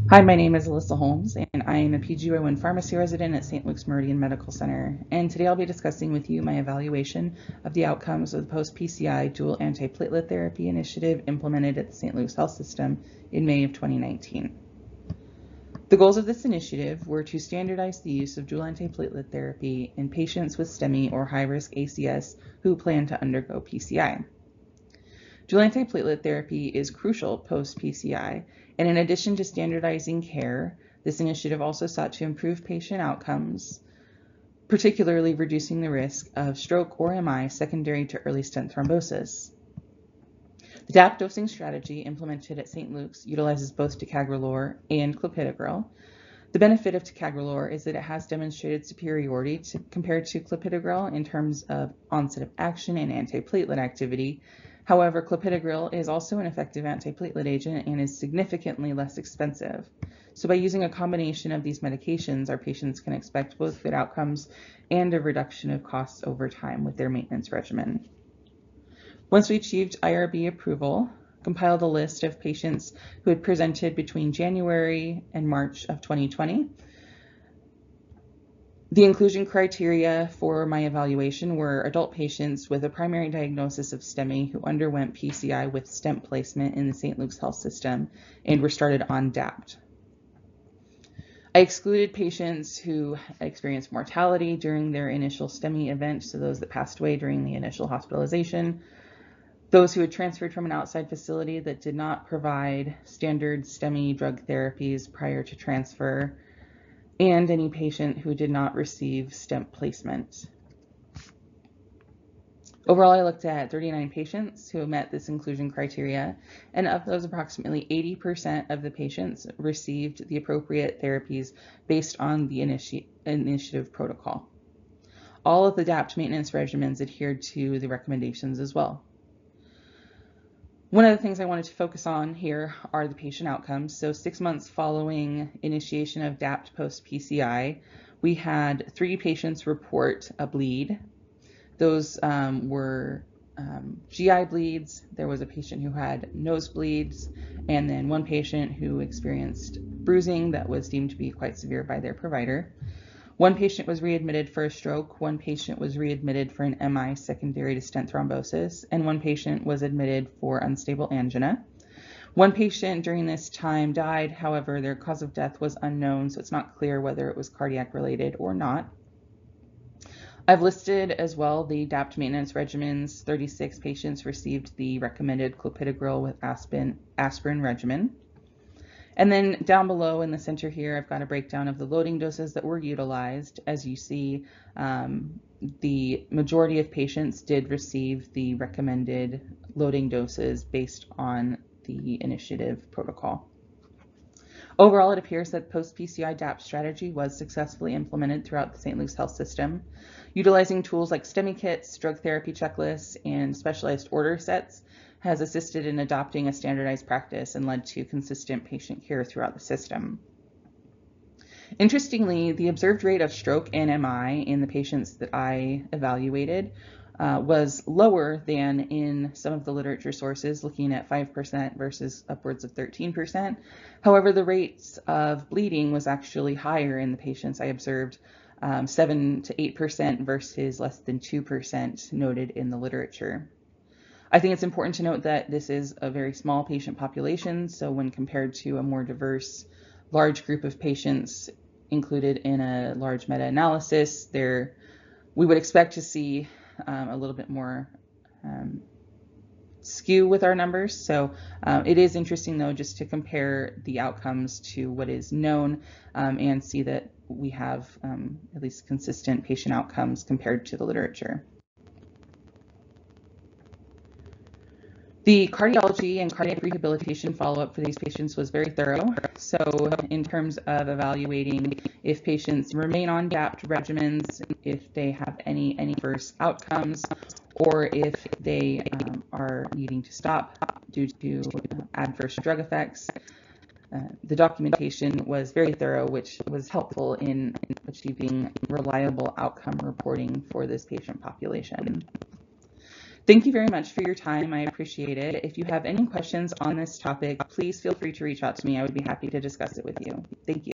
Hi, my name is Alyssa Holmes, and I am a PGY1 pharmacy resident at St. Luke's Meridian Medical Center. And today I'll be discussing with you my evaluation of the outcomes of the post-PCI dual antiplatelet therapy initiative implemented at the St. Luke's Health System in May of 2019. The goals of this initiative were to standardize the use of dual antiplatelet therapy in patients with STEMI or high-risk ACS who plan to undergo PCI. Dual antiplatelet therapy is crucial post-PCI, and in addition to standardizing care, this initiative also sought to improve patient outcomes, particularly reducing the risk of stroke or MI secondary to early stent thrombosis. The DAPT dosing strategy implemented at St. Luke's utilizes both ticagrelor and clopidogrel. The benefit of ticagrelor is that it has demonstrated superiority compared to clopidogrel in terms of onset of action and antiplatelet activity. However, clopidogrel is also an effective antiplatelet agent and is significantly less expensive. So by using a combination of these medications, our patients can expect both good outcomes and a reduction of costs over time with their maintenance regimen. Once we achieved IRB approval, compiled a list of patients who had presented between January and March of 2020. The inclusion criteria for my evaluation were adult patients with a primary diagnosis of STEMI who underwent PCI with stent placement in the St. Luke's Health System and were started on DAPT. I excluded patients who experienced mortality during their initial STEMI event, so those that passed away during the initial hospitalization, those who had transferred from an outside facility that did not provide standard STEMI drug therapies prior to transfer, and any patient who did not receive stent placement. Overall, I looked at 39 patients who met this inclusion criteria, and of those, approximately 80% of the patients received the appropriate therapies based on the initiative protocol. All of the DAPT maintenance regimens adhered to the recommendations as well. One of the things I wanted to focus on here are the patient outcomes. So 6 months following initiation of DAPT post-PCI, we had 3 patients report a bleed. Those were GI bleeds. There was a patient who had nosebleeds, and then 1 patient who experienced bruising that was deemed to be quite severe by their provider. 1 patient was readmitted for a stroke, 1 patient was readmitted for an MI secondary to stent thrombosis, and 1 patient was admitted for unstable angina. 1 patient during this time died, however, their cause of death was unknown, so it's not clear whether it was cardiac related or not. I've listed as well the DAPT maintenance regimens. 36 patients received the recommended clopidogrel with aspirin regimen. And then down below in the center here, I've got a breakdown of the loading doses that were utilized. As you see, the majority of patients did receive the recommended loading doses based on the initiative protocol. Overall, it appears that post-PCI DAPT strategy was successfully implemented throughout the St. Luke's Health System. Utilizing tools like STEMI kits, drug therapy checklists, and specialized order sets has assisted in adopting a standardized practice and led to consistent patient care throughout the system. Interestingly, the observed rate of stroke and MI in the patients that I evaluated was lower than in some of the literature sources, looking at 5% versus upwards of 13%. However, the rates of bleeding was actually higher in the patients I observed, 7 to 8% versus less than 2% noted in the literature. I think it's important to note that this is a very small patient population, so when compared to a more diverse, large group of patients included in a large meta-analysis, we would expect to see a little bit more skew with our numbers. So it is interesting, though, just to compare the outcomes to what is known and see that we have at least consistent patient outcomes compared to the literature. The cardiology and cardiac rehabilitation follow-up for these patients was very thorough. So in terms of evaluating if patients remain on DAPT regimens, if they have any adverse outcomes, or if they are needing to stop due to adverse drug effects, the documentation was very thorough, which was helpful in achieving reliable outcome reporting for this patient population. Thank you very much for your time. I appreciate it. If you have any questions on this topic, please feel free to reach out to me. I would be happy to discuss it with you. Thank you.